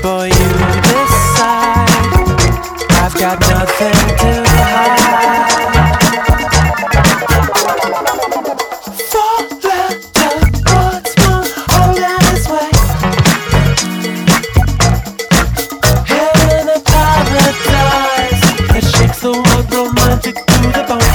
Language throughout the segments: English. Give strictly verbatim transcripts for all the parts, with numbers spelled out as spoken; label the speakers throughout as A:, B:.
A: boy, you decide. I've got nothing to hide. The world romantic to the bone.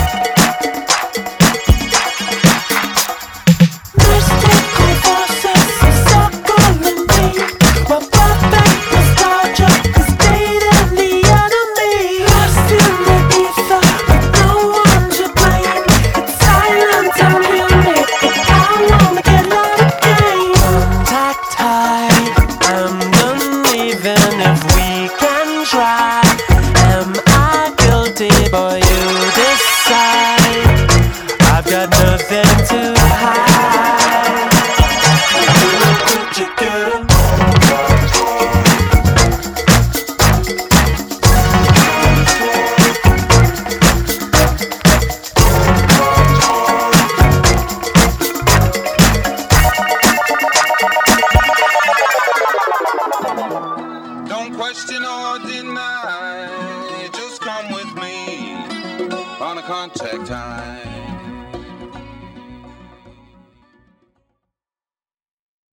A: Mystical forces are circling me. My perfect nostalgia is dating the enemy. Lost in the ether with no one to blame. It's silent and humid, but I wanna get loud again. Tactile, I'm done even if we can try. Am I guilty, boy, you decide. I've got nothing to hide. Could you get it?
B: Don't question or deny. Just come with me on a contact time.